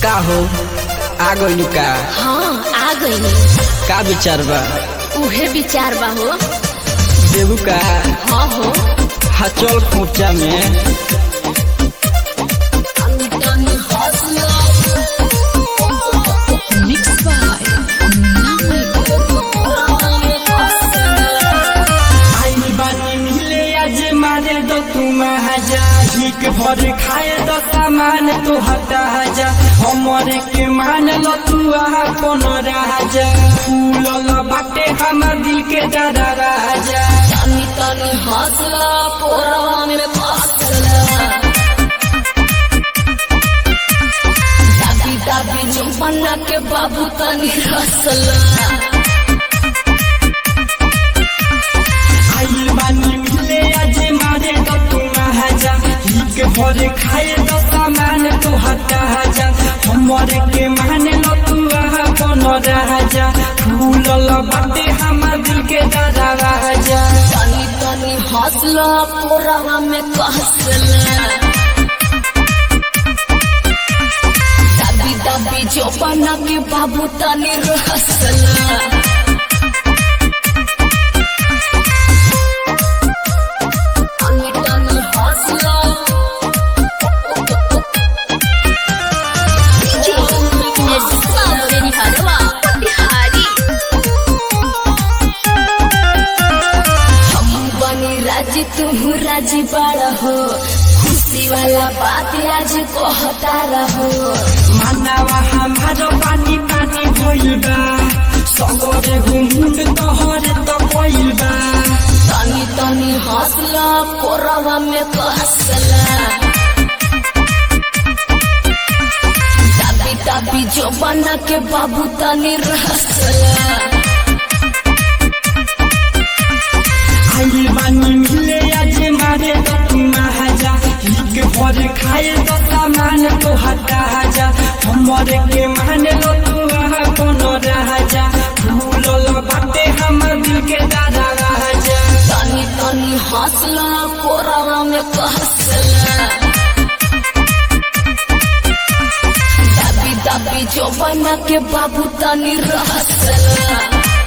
का हो आ गइल का? हाँ आ गई। का विचार बा? उहे विचार बा हो। देबू का? हाँ हो। हाँ चल खोचा में। भर खाए तो सामान तो हटा जा हमारे के मान लो तू अपन राजा फूल बाटे हमार दिल के दादा राजा तनी तनी हौसला पोरवा में फसला दादी दादी जुम्मना के बाबू तनी रसला आई बानी मिले आज मारे तो तू महाजा के भर खाए तो सामान तो हटा जा हमारे के मान लो तू अपन राजा फूल बाटे हमार दिल के दादा राजा तनी तनी हौसला पोरवा में कसला दादी दादी जुम्मना के बाबू तनी रसला तुम राजी बड़ा हो खुशी वाला बात आज कहता रहो मानवा हमारो पानी पानी भइल बा सगरे घुमुंड तोहर तो भइल बा तनी तनी हौसला कोरवा में कसला दाबी दाबी जो बना के बाबू तनी रसला आई बानी मिले आज मारे तो तू महाजा के भर खाए तो सामान तो हटा जा हमारे के मान लो तू अपन राजा फूल बाटे हमार दिल के दादा राजा तनी तनी हौसला कोरवा में कसला दाबी दाबी जो बना के बाबू तनी रसला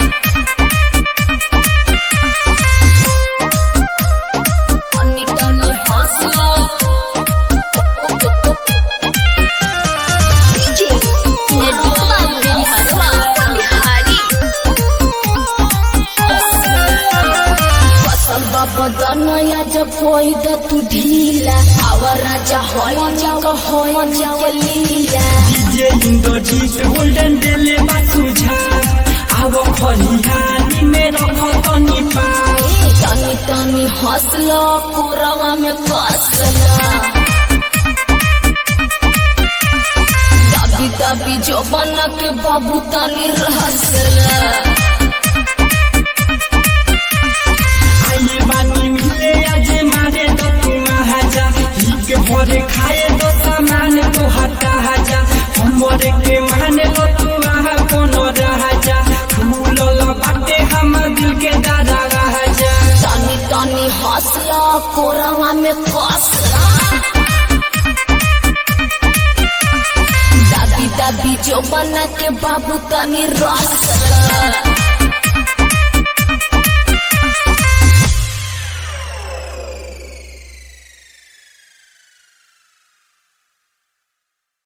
बदनया जब होई द तू ढीला आवर राजा होई जा लीला डीजे इंद्रजीत गोल्डन डेले बासुझा आव खलिहानी में रखो तनी पा तनी तनी हौसला कोरवा में कसला दाबी दाबी जो बना के बाबू तनी रसला भर खाए तो सामान तो हटा जा हमारे के मान लो तू अपन राजा फूल बाटे हमार दिल के दादा राजा तनी तनी हौसला कोरवा में कसला दादी दादी जो बना के बाबू तनी रसला।